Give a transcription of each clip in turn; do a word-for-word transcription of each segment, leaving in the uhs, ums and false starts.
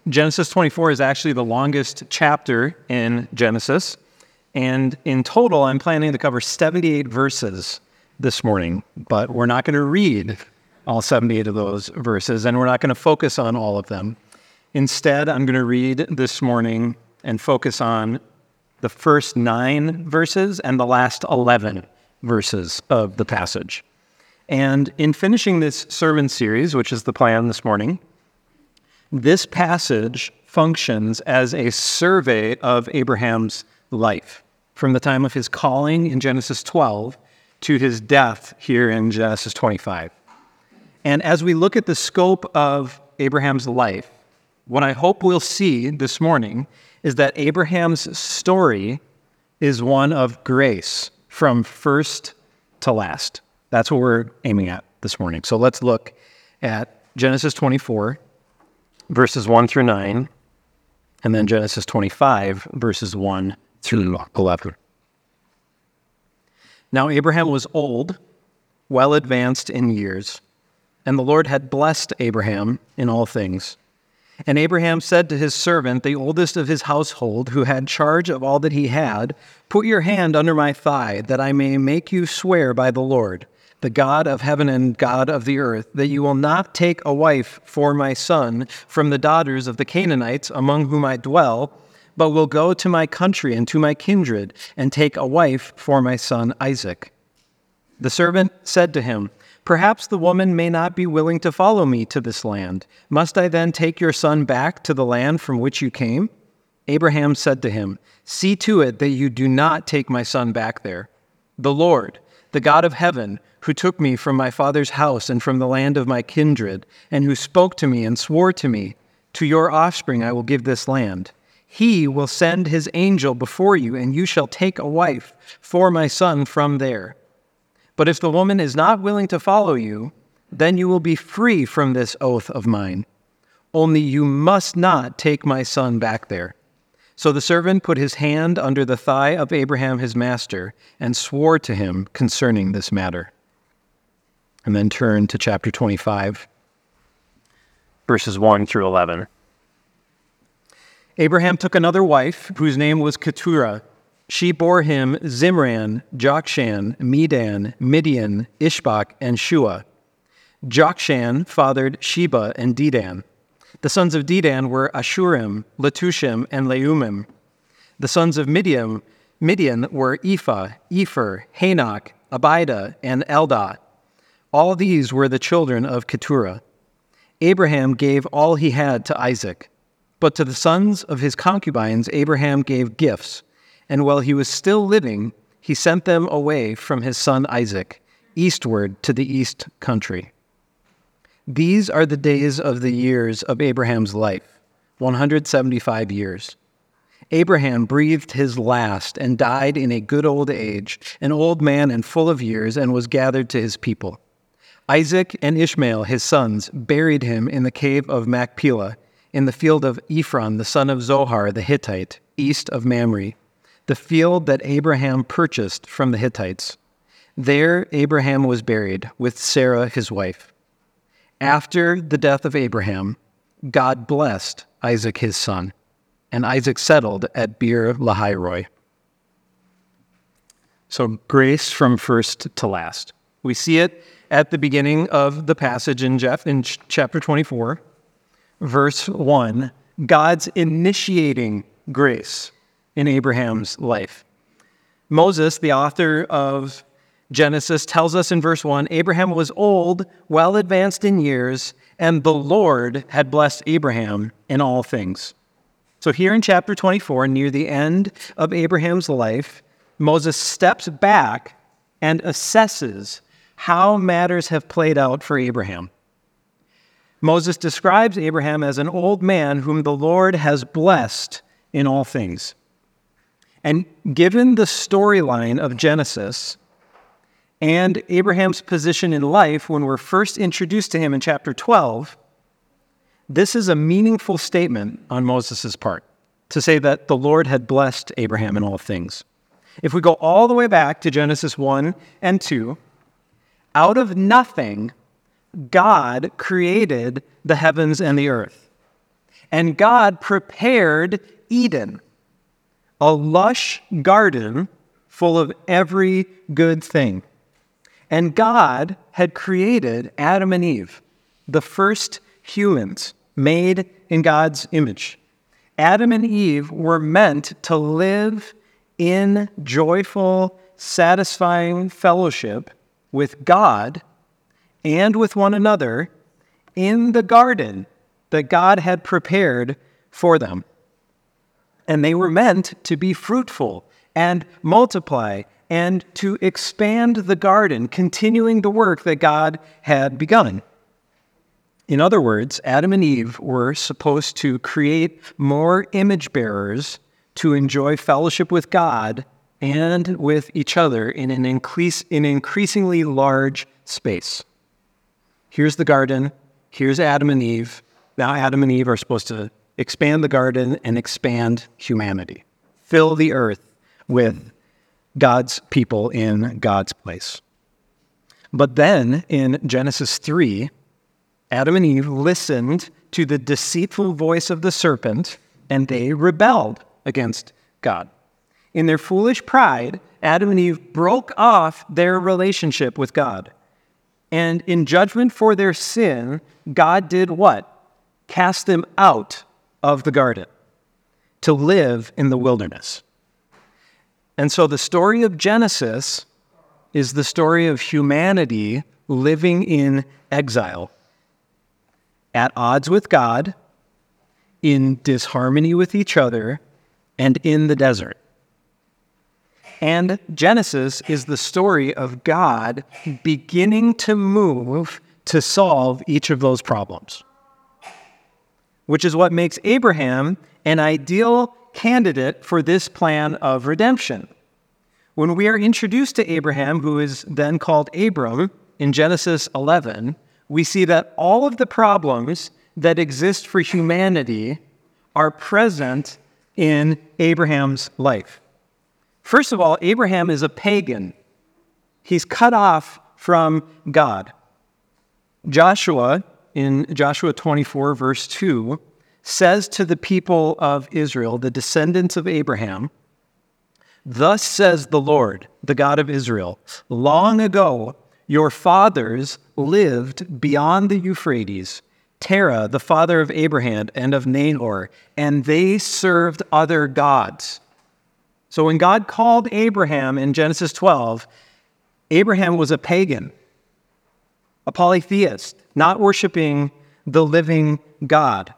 Genesis twenty-four is actually the longest chapter in Genesis, and in total, I'm planning to cover seventy-eight verses this morning, but we're not going to read all seventy-eight of those verses, and we're not going to focus on all of them. Instead, I'm going to read this morning and focus on the first nine verses and the last eleven verses of the passage. And in finishing this sermon series, which is the plan this morning, this passage functions as a survey of Abraham's life from the time of his calling in Genesis twelve to his death here in Genesis twenty-five. And as we look at the scope of Abraham's life, what I hope we'll see this morning is that Abraham's story is one of grace from first to last. That's what we're aiming at this morning. So let's look at Genesis twenty-four, verses one through nine, and then Genesis twenty-five, verses one through eleven. Now Abraham was old, well advanced in years, and the Lord had blessed Abraham in all things. And Abraham said to his servant, the oldest of his household, who had charge of all that he had, "Put your hand under my thigh, that I may make you swear by the Lord, the God of heaven and God of the earth, that you will not take a wife for my son from the daughters of the Canaanites among whom I dwell, but will go to my country and to my kindred, and take a wife for my son Isaac." The servant said to him, "Perhaps the woman may not be willing to follow me to this land. Must I then take your son back to the land from which you came?" Abraham said to him, "See to it that you do not take my son back there. The Lord, the God of heaven, who took me from my father's house and from the land of my kindred, and who spoke to me and swore to me, 'To your offspring I will give this land,' he will send his angel before you, and you shall take a wife for my son from there. But if the woman is not willing to follow you, then you will be free from this oath of mine. Only you must not take my son back there." So the servant put his hand under the thigh of Abraham his master and swore to him concerning this matter. And then turn to chapter twenty-five, verses one through eleven. Abraham took another wife, whose name was Keturah. She bore him Zimran, Jokshan, Medan, Midian, Ishbak, and Shua. Jokshan fathered Sheba and Dedan. The sons of Dedan were Ashurim, Letushim, and Leumim. The sons of Midian, Midian were Ephah, Epher, Hanok, Abida, and Eldah. All these were the children of Keturah. Abraham gave all he had to Isaac. But to the sons of his concubines Abraham gave gifts, and while he was still living, he sent them away from his son Isaac, eastward to the east country. These are the days of the years of Abraham's life, one hundred seventy-five years. Abraham breathed his last and died in a good old age, an old man and full of years, and was gathered to his people. Isaac and Ishmael, his sons, buried him in the cave of Machpelah, in the field of Ephron, the son of Zohar the Hittite, east of Mamre, the field that Abraham purchased from the Hittites. There Abraham was buried with Sarah his wife. After the death of Abraham, God blessed Isaac his son, and Isaac settled at Beer Lahairoi. So grace from first to last. We see it at the beginning of the passage in, Jeff, in chapter twenty-four, verse one, God's initiating grace in Abraham's life. Moses, the author of Genesis, tells us in verse one, Abraham was old, well advanced in years, and the Lord had blessed Abraham in all things. So here in chapter twenty-four, near the end of Abraham's life, Moses steps back and assesses how matters have played out for Abraham. Moses describes Abraham as an old man whom the Lord has blessed in all things. And given the storyline of Genesis and Abraham's position in life when we're first introduced to him in chapter twelve, this is a meaningful statement on Moses' part, to say that the Lord had blessed Abraham in all things. If we go all the way back to Genesis one and two, out of nothing, God created the heavens and the earth. And God prepared Eden, a lush garden full of every good thing. And God had created Adam and Eve, the first humans made in God's image. Adam and Eve were meant to live in joyful, satisfying fellowship with God and with one another in the garden that God had prepared for them. And they were meant to be fruitful and multiply and to expand the garden, continuing the work that God had begun. In other words, Adam and Eve were supposed to create more image bearers to enjoy fellowship with God and with each other in an increase, in increasingly large space. Here's the garden. Here's Adam and Eve. Now Adam and Eve are supposed to expand the garden and expand humanity. Fill the earth with God's people in God's place. But then in Genesis three, Adam and Eve listened to the deceitful voice of the serpent, and they rebelled against God. In their foolish pride, Adam and Eve broke off their relationship with God. And in judgment for their sin, God did what? Cast them out of the garden to live in the wilderness. And so the story of Genesis is the story of humanity living in exile, at odds with God, in disharmony with each other, and in the desert. And Genesis is the story of God beginning to move to solve each of those problems, which is what makes Abraham an ideal candidate for this plan of redemption. When we are introduced to Abraham, who is then called Abram, in Genesis eleven, we see that all of the problems that exist for humanity are present in Abraham's life. First of all, Abraham is a pagan. He's cut off from God. Joshua, in Joshua twenty-four, verse two, says to the people of Israel, the descendants of Abraham, "Thus says the Lord, the God of Israel, long ago your fathers lived beyond the Euphrates, Terah, the father of Abraham and of Nahor, and they served other gods." So when God called Abraham in Genesis twelve, Abraham was a pagan, a polytheist, not worshiping the living God.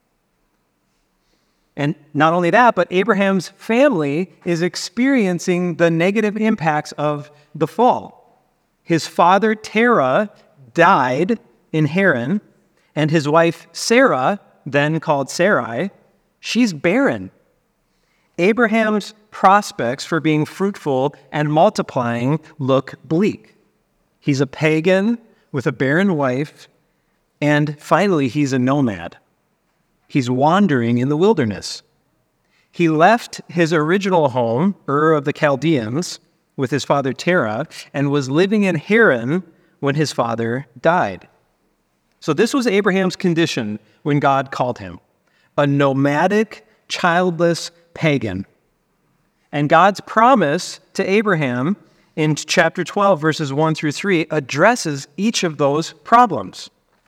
And not only that, but Abraham's family is experiencing the negative impacts of the fall. His father Terah died in Haran, and his wife Sarah, then called Sarai, she's barren. Abraham's prospects for being fruitful and multiplying look bleak. He's a pagan with a barren wife, and finally, he's a nomad. He's wandering in the wilderness. He left his original home, Ur of the Chaldeans, with his father Terah, and was living in Haran when his father died. So this was Abraham's condition when God called him, a nomadic, childless pagan. And God's promise to Abraham in chapter twelve, verses one through three, addresses each of those problems.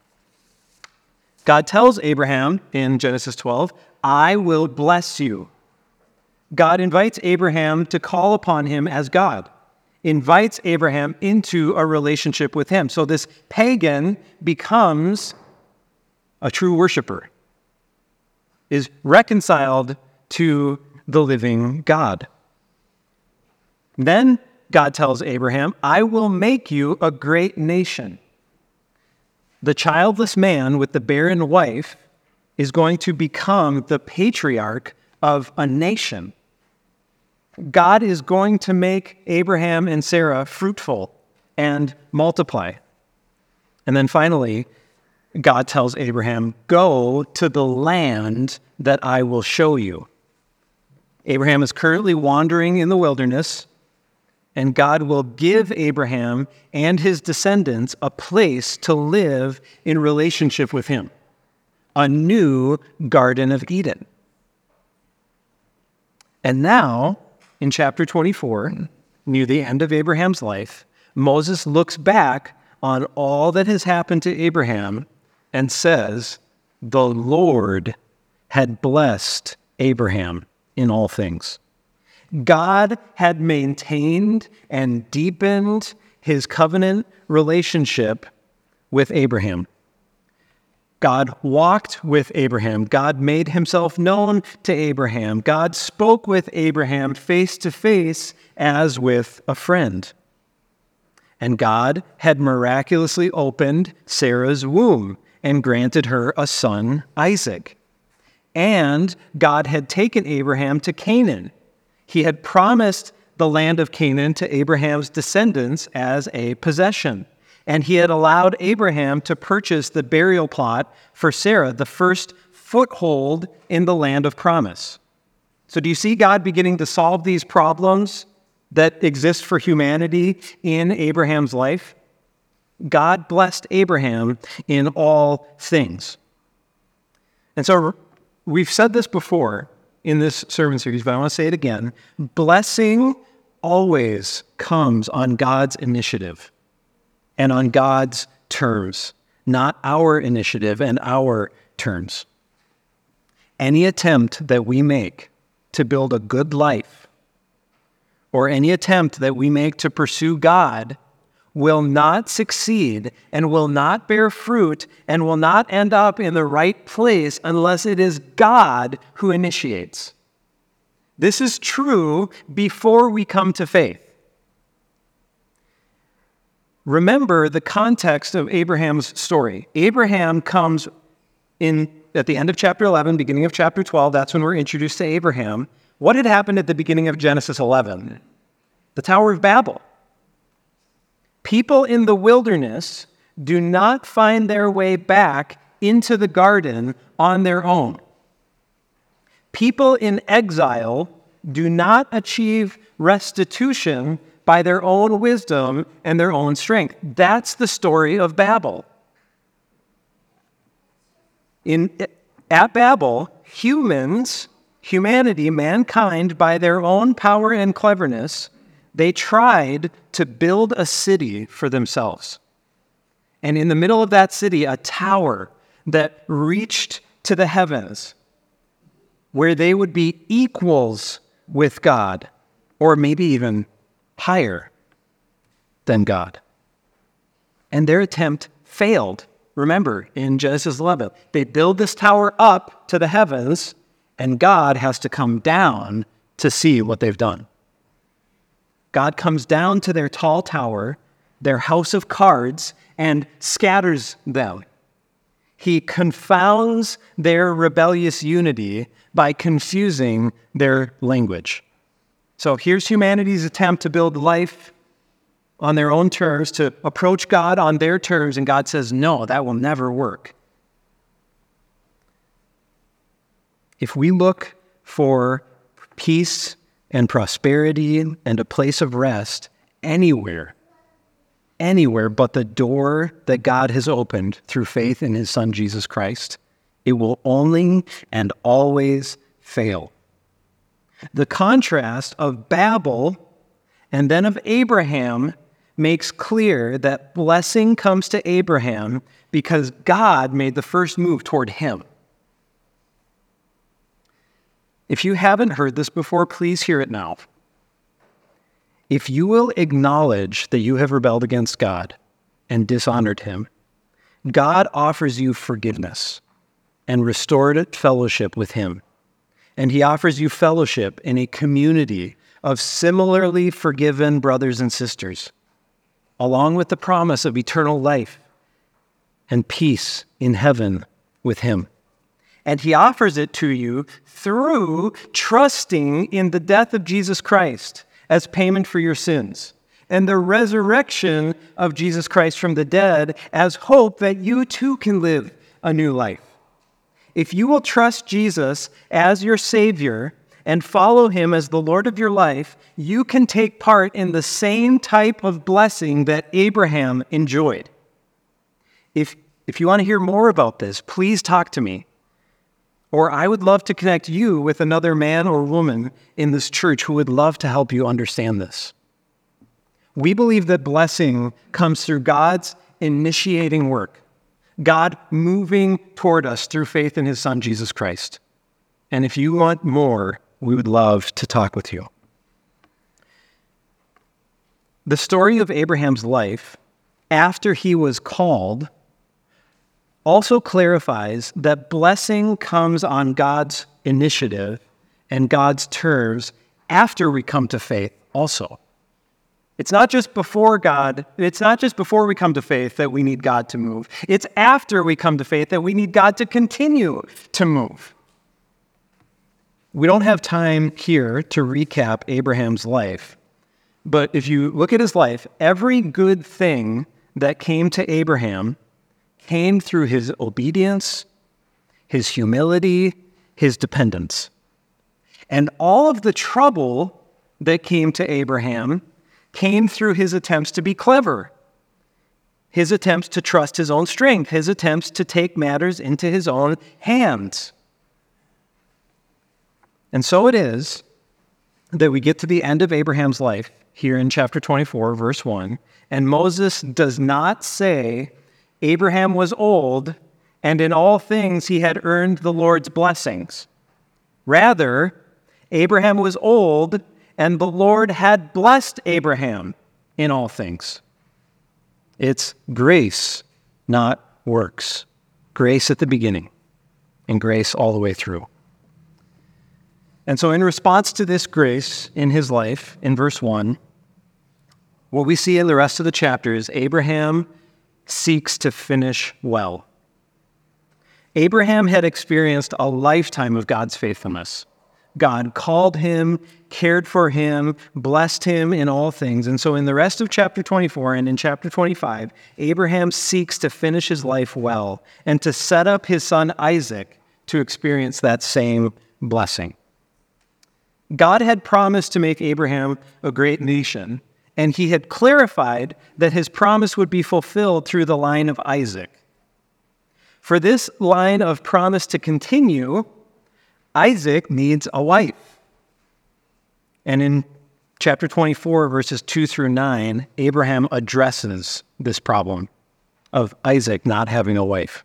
God tells Abraham in Genesis twelve, "I will bless you." God invites Abraham to call upon him as God, invites Abraham into a relationship with him. So this pagan becomes a true worshiper, is reconciled to the living God. Then God tells Abraham, "I will make you a great nation." The childless man with the barren wife is going to become the patriarch of a nation. God is going to make Abraham and Sarah fruitful and multiply. And then finally, God tells Abraham, "Go to the land that I will show you." Abraham is currently wandering in the wilderness, and God will give Abraham and his descendants a place to live in relationship with him, a new Garden of Eden. And now, in chapter twenty-four, near the end of Abraham's life, Moses looks back on all that has happened to Abraham and says, the Lord had blessed Abraham in all things. God had maintained and deepened his covenant relationship with Abraham. God walked with Abraham. God made himself known to Abraham. God spoke with Abraham face to face as with a friend. And God had miraculously opened Sarah's womb and granted her a son, Isaac. And God had taken Abraham to Canaan. He had promised the land of Canaan to Abraham's descendants as a possession. And he had allowed Abraham to purchase the burial plot for Sarah, the first foothold in the land of promise. So do you see God beginning to solve these problems that exist for humanity in Abraham's life? God blessed Abraham in all things. And so we've said this before in this sermon series, but I want to say it again. Blessing always comes on God's initiative and on God's terms, not our initiative and our terms. Any attempt that we make to build a good life, or any attempt that we make to pursue God, will not succeed and will not bear fruit and will not end up in the right place unless it is God who initiates. This is true before we come to faith. Remember the context of Abraham's story. Abraham comes in at the end of chapter eleven, beginning of chapter twelve. That's when we're introduced to Abraham. What had happened at the beginning of Genesis eleven? The Tower of Babel. People in the wilderness do not find their way back into the garden on their own. People in exile do not achieve restitution by their own wisdom and their own strength. That's the story of Babel. In, at Babel, humans, humanity, mankind, by their own power and cleverness, they tried to build a city for themselves. And in the middle of that city, a tower that reached to the heavens, where they would be equals with God, or maybe even higher than God. And their attempt failed. Remember, in Genesis eleven, they build this tower up to the heavens, and God has to come down to see what they've done. God comes down to their tall tower, their house of cards, and scatters them. He confounds their rebellious unity by confusing their language. So here's humanity's attempt to build life on their own terms, to approach God on their terms, and God says, no, that will never work. If we look for peace and prosperity and a place of rest anywhere, anywhere but the door that God has opened through faith in his Son, Jesus Christ, it will only and always fail. The contrast of Babel and then of Abraham makes clear that blessing comes to Abraham because God made the first move toward him. If you haven't heard this before, please hear it now. If you will acknowledge that you have rebelled against God and dishonored him, God offers you forgiveness and restored fellowship with him. And he offers you fellowship in a community of similarly forgiven brothers and sisters, along with the promise of eternal life and peace in heaven with him. And he offers it to you through trusting in the death of Jesus Christ as payment for your sins, and the resurrection of Jesus Christ from the dead as hope that you too can live a new life. If you will trust Jesus as your Savior and follow him as the Lord of your life, you can take part in the same type of blessing that Abraham enjoyed. If If you want to hear more about this, please talk to me. Or I would love to connect you with another man or woman in this church who would love to help you understand this. We believe that blessing comes through God's initiating work, God moving toward us through faith in his Son, Jesus Christ. And if you want more, we would love to talk with you. The story of Abraham's life after he was called also clarifies that blessing comes on God's initiative and God's terms after we come to faith also. It's not just before God, it's not just before we come to faith that we need God to move. It's after we come to faith that we need God to continue to move. We don't have time here to recap Abraham's life, but if you look at his life, every good thing that came to Abraham came through his obedience, his humility, his dependence. And all of the trouble that came to Abraham came through his attempts to be clever, his attempts to trust his own strength, his attempts to take matters into his own hands. And so it is that we get to the end of Abraham's life here in chapter twenty-four, verse one, and Moses does not say Abraham was old, and in all things he had earned the Lord's blessings. Rather, Abraham was old, and the Lord had blessed Abraham in all things. It's grace, not works. Grace at the beginning, and grace all the way through. And so in response to this grace in his life, in verse one, what we see in the rest of the chapter is Abraham seeks to finish well. Abraham had experienced a lifetime of God's faithfulness. God called him, cared for him, blessed him in all things. And so in the rest of chapter twenty-four and in chapter twenty-five, Abraham seeks to finish his life well and to set up his son Isaac to experience that same blessing. God had promised to make Abraham a great nation, and he had clarified that his promise would be fulfilled through the line of Isaac. For this line of promise to continue, Isaac needs a wife. And in chapter twenty-four, verses two through nine, Abraham addresses this problem of Isaac not having a wife.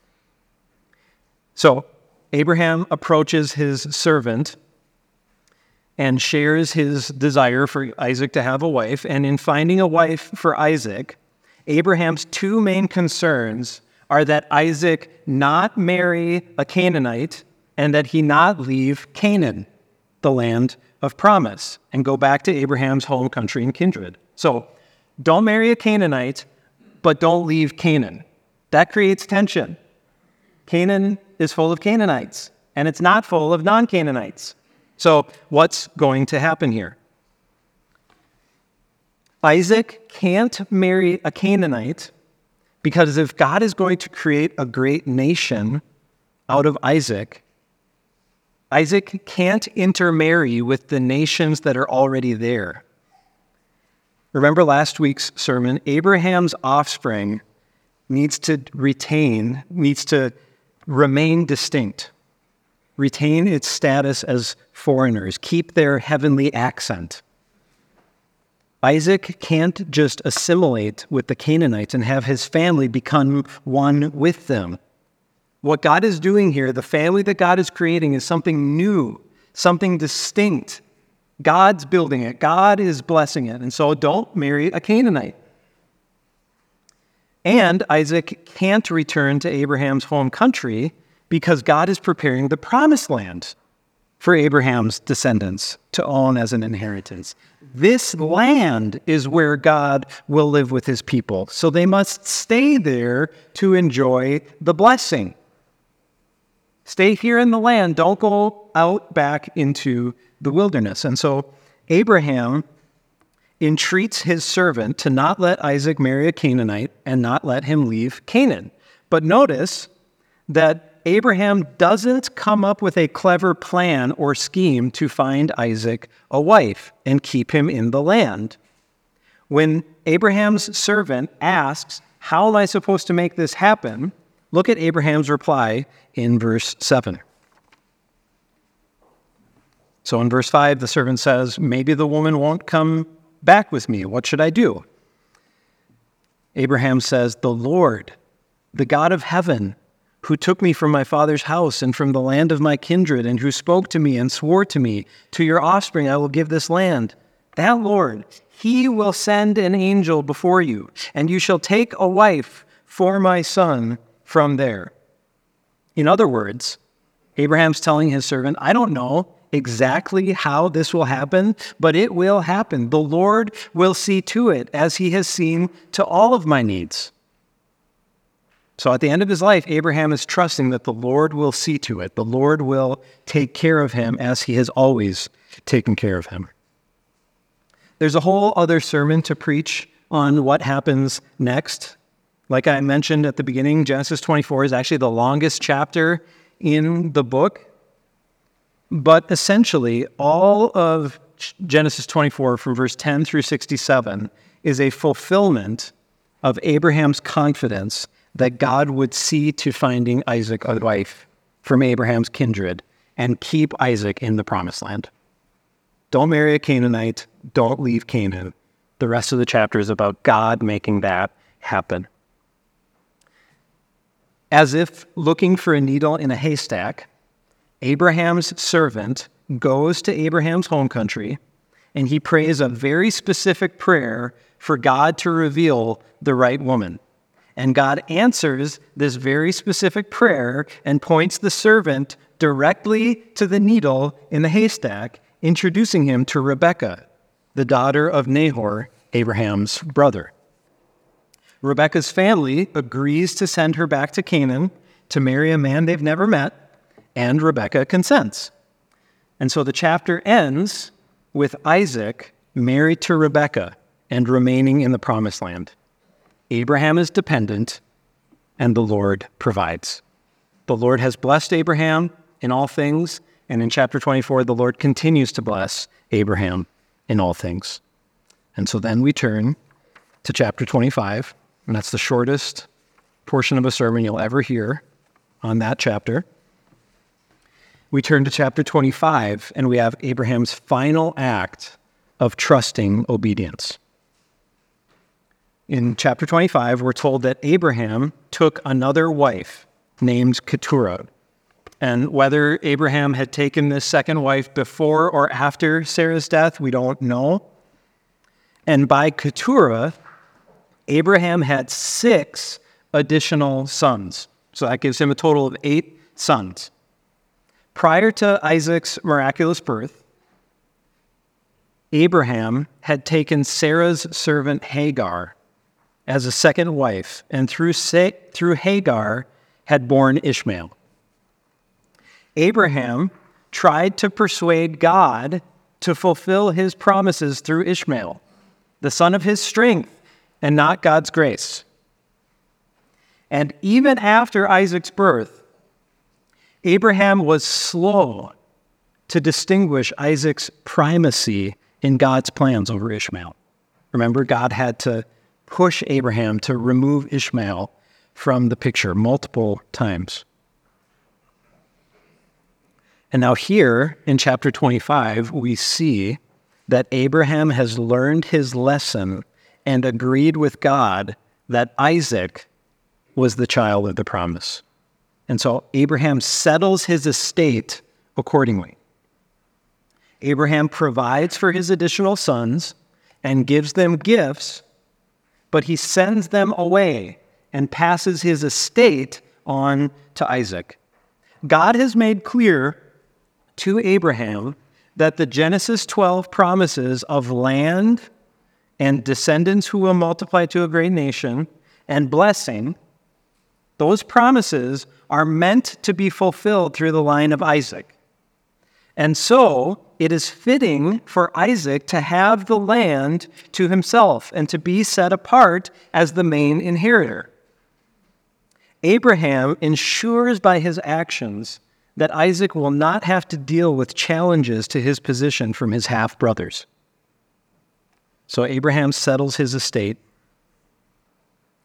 So Abraham approaches his servant and shares his desire for Isaac to have a wife. And in finding a wife for Isaac, Abraham's two main concerns are that Isaac not marry a Canaanite and that he not leave Canaan, the land of promise, and go back to Abraham's home country and kindred. So don't marry a Canaanite, but don't leave Canaan. That creates tension. Canaan is full of Canaanites, and it's not full of non-Canaanites. So what's going to happen here? Isaac can't marry a Canaanite because if God is going to create a great nation out of Isaac, Isaac can't intermarry with the nations that are already there. Remember last week's sermon, Abraham's offspring needs to retain, needs to remain distinct. Retain its status as foreigners, keep their heavenly accent. Isaac can't just assimilate with the Canaanites and have his family become one with them. What God is doing here, the family that God is creating, is something new, something distinct. God's building it. God is blessing it. And so don't marry a Canaanite. And Isaac can't return to Abraham's home country because God is preparing the promised land for Abraham's descendants to own as an inheritance. This land is where God will live with his people, so they must stay there to enjoy the blessing. Stay here in the land, don't go out back into the wilderness. And so Abraham entreats his servant to not let Isaac marry a Canaanite and not let him leave Canaan. But notice that Abraham doesn't come up with a clever plan or scheme to find Isaac a wife and keep him in the land. When Abraham's servant asks, How am I supposed to make this happen? Look at Abraham's reply in verse seven. So in verse five, the servant says, maybe the woman won't come back with me. What should I do? Abraham says, the Lord, the God of heaven, who took me from my father's house and from the land of my kindred, and who spoke to me and swore to me, to your offspring I will give this land. That Lord, he will send an angel before you, and you shall take a wife for my son from there. In other words, Abraham's telling his servant, I don't know exactly how this will happen, but it will happen. The Lord will see to it, as he has seen to all of my needs. So at the end of his life, Abraham is trusting that the Lord will see to it. The Lord will take care of him as he has always taken care of him. There's a whole other sermon to preach on what happens next. Like I mentioned at the beginning, Genesis twenty-four is actually the longest chapter in the book. But essentially, all of Genesis twenty-four from verse ten through sixty-seven is a fulfillment of Abraham's confidence that God would see to finding Isaac a wife from Abraham's kindred and keep Isaac in the promised land. Don't marry a Canaanite. Don't leave Canaan. The rest of the chapter is about God making that happen. As if looking for a needle in a haystack, Abraham's servant goes to Abraham's home country, and he prays a very specific prayer for God to reveal the right woman. And God answers this very specific prayer and points the servant directly to the needle in the haystack, introducing him to Rebekah, the daughter of Nahor, Abraham's brother. Rebekah's family agrees to send her back to Canaan to marry a man they've never met, and Rebekah consents. And so the chapter ends with Isaac married to Rebekah and remaining in the promised land. Abraham is dependent, and the Lord provides. The Lord has blessed Abraham in all things, and in chapter twenty-four, the Lord continues to bless Abraham in all things. And so then we turn to chapter twenty-five, and that's the shortest portion of a sermon you'll ever hear on that chapter. We turn to chapter twenty-five, and we have Abraham's final act of trusting obedience. In chapter twenty-five, we're told that Abraham took another wife named Keturah. And whether Abraham had taken this second wife before or after Sarah's death, we don't know. And by Keturah, Abraham had six additional sons. So that gives him a total of eight sons. Prior to Isaac's miraculous birth, Abraham had taken Sarah's servant Hagar as a second wife, and through, Sa- through Hagar had borne Ishmael. Abraham tried to persuade God to fulfill his promises through Ishmael, the son of his strength and not God's grace. And even after Isaac's birth, Abraham was slow to distinguish Isaac's primacy in God's plans over Ishmael. Remember, God had to push Abraham to remove Ishmael from the picture multiple times. And now here in chapter twenty-five, we see that Abraham has learned his lesson and agreed with God that Isaac was the child of the promise. And so Abraham settles his estate accordingly. Abraham provides for his additional sons and gives them gifts, but he sends them away and passes his estate on to Isaac. God has made clear to Abraham that the Genesis twelve promises of land and descendants who will multiply to a great nation and blessing, those promises are meant to be fulfilled through the line of Isaac. And so it is fitting for Isaac to have the land to himself and to be set apart as the main inheritor. Abraham ensures by his actions that Isaac will not have to deal with challenges to his position from his half-brothers. So Abraham settles his estate.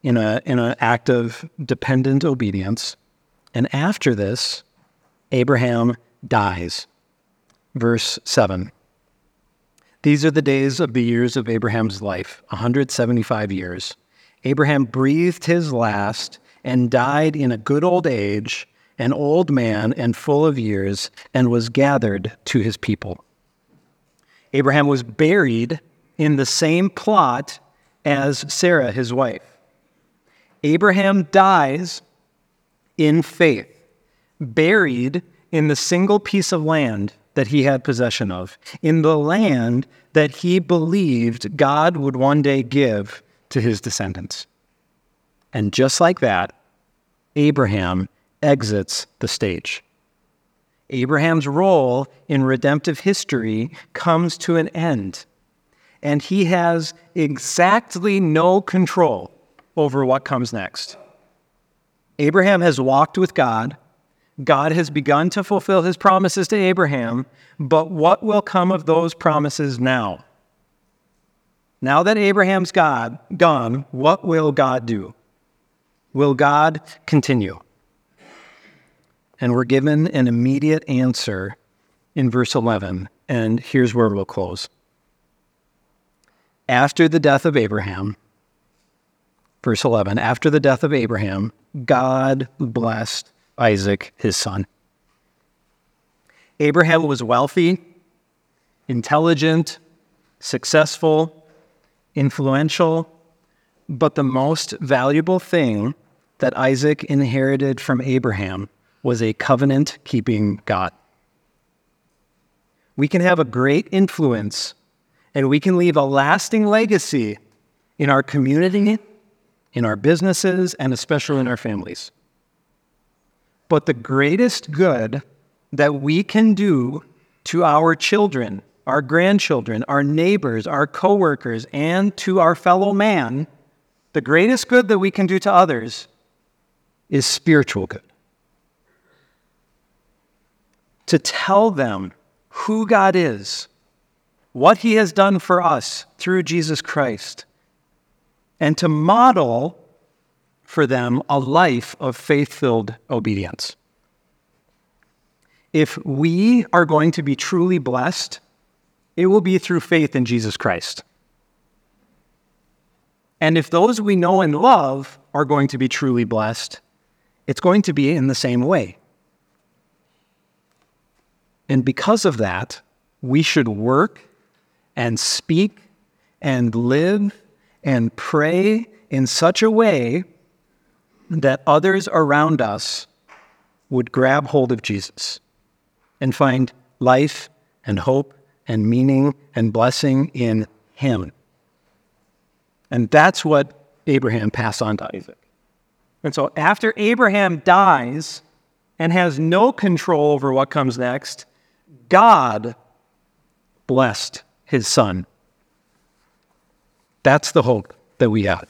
in a in an act of dependent obedience. And after this, Abraham dies. Verse seven. These are the days of the years of Abraham's life, one hundred seventy-five years. Abraham breathed his last and died in a good old age, an old man and full of years, and was gathered to his people. Abraham was buried in the same plot as Sarah, his wife. Abraham dies in faith, buried in the single piece of land that he had possession of, in the land that he believed God would one day give to his descendants. And just like that, Abraham exits the stage. Abraham's role in redemptive history comes to an end, and he has exactly no control over what comes next. Abraham has walked with God. God has begun to fulfill his promises to Abraham, but what will come of those promises now? Now that Abraham's God gone, what will God do? Will God continue? And we're given an immediate answer in verse eleven, and here's where we'll close. After the death of Abraham, verse eleven, after the death of Abraham, God blessed Isaac, his son. Abraham was wealthy, intelligent, successful, influential, but the most valuable thing that Isaac inherited from Abraham was a covenant-keeping God. We can have a great influence, and we can leave a lasting legacy in our community, in our businesses, and especially in our families. But the greatest good that we can do to our children, our grandchildren, our neighbors, our coworkers, and to our fellow man, the greatest good that we can do to others is spiritual good. To tell them who God is, what he has done for us through Jesus Christ, and to model for them a life of faith-filled obedience. If we are going to be truly blessed, it will be through faith in Jesus Christ. And if those we know and love are going to be truly blessed, it's going to be in the same way. And because of that, we should work and speak and live and pray in such a way that others around us would grab hold of Jesus and find life and hope and meaning and blessing in him. And that's what Abraham passed on to Isaac. And so after Abraham dies and has no control over what comes next, God blessed his son. That's the hope that we have.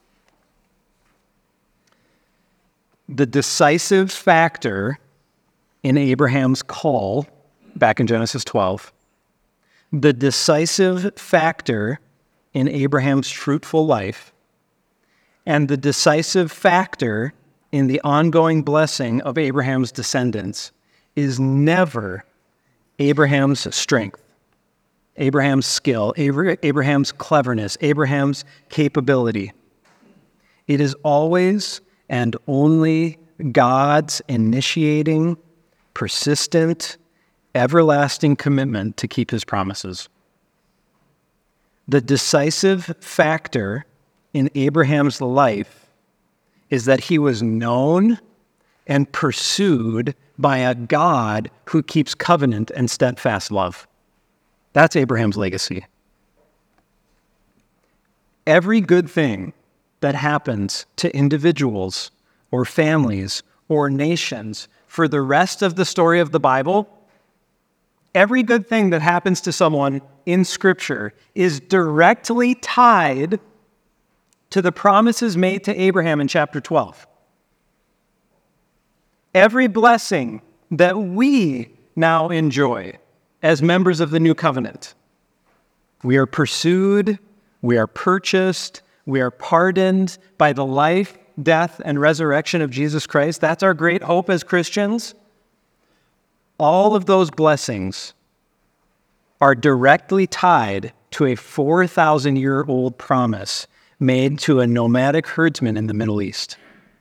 The decisive factor in Abraham's call, back in Genesis twelve, the decisive factor in Abraham's fruitful life, and the decisive factor in the ongoing blessing of Abraham's descendants is never Abraham's strength, Abraham's skill, Abraham's cleverness, Abraham's capability. It is always and only God's initiating, persistent, everlasting commitment to keep his promises. The decisive factor in Abraham's life is that he was known and pursued by a God who keeps covenant and steadfast love. That's Abraham's legacy. Every good thing that happens to individuals or families or nations for the rest of the story of the Bible, every good thing that happens to someone in Scripture is directly tied to the promises made to Abraham in chapter twelve. Every blessing that we now enjoy as members of the new covenant, we are pursued, we are purchased, We are pardoned by the life, death, and resurrection of Jesus Christ. That's our great hope as Christians. All of those blessings are directly tied to a four thousand year old promise made to a nomadic herdsman in the Middle East.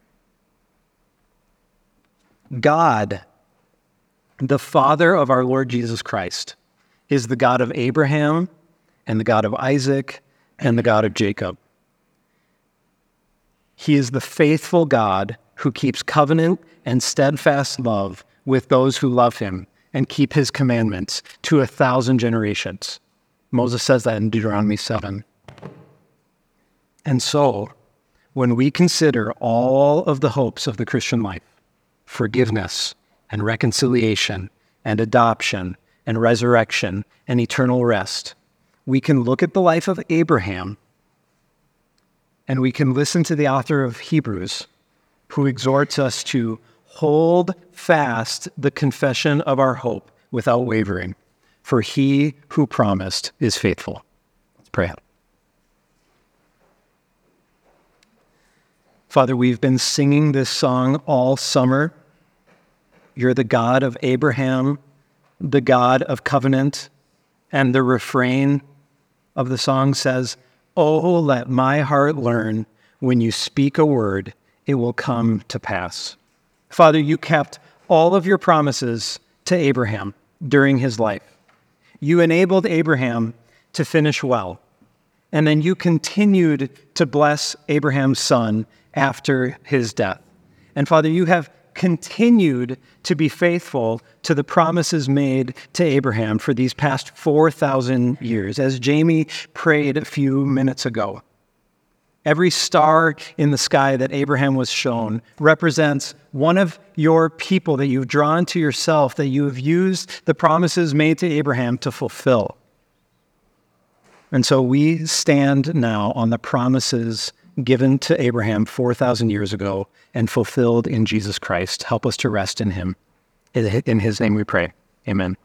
God, the Father of our Lord Jesus Christ, is the God of Abraham and the God of Isaac and the God of Jacob. He is the faithful God who keeps covenant and steadfast love with those who love him and keep his commandments to a thousand generations. Moses says that in Deuteronomy seven. And so, when we consider all of the hopes of the Christian life, forgiveness and reconciliation and adoption and resurrection and eternal rest, we can look at the life of Abraham and we can listen to the author of Hebrews, who exhorts us to hold fast the confession of our hope without wavering, for he who promised is faithful. Let's pray. Father, we've been singing this song all summer. You're the God of Abraham, the God of covenant, and the refrain of the song says, "Oh, let my heart learn, when you speak a word, it will come to pass." Father, you kept all of your promises to Abraham during his life. You enabled Abraham to finish well, and then you continued to bless Abraham's son after his death. And Father, you have continued to be faithful to the promises made to Abraham for these past four thousand years, as Jamie prayed a few minutes ago. Every star in the sky that Abraham was shown represents one of your people that you've drawn to yourself, that you have used the promises made to Abraham to fulfill. And so we stand now on the promises given to Abraham four thousand years ago and fulfilled in Jesus Christ. Help us to rest in him. In his name we pray. Amen.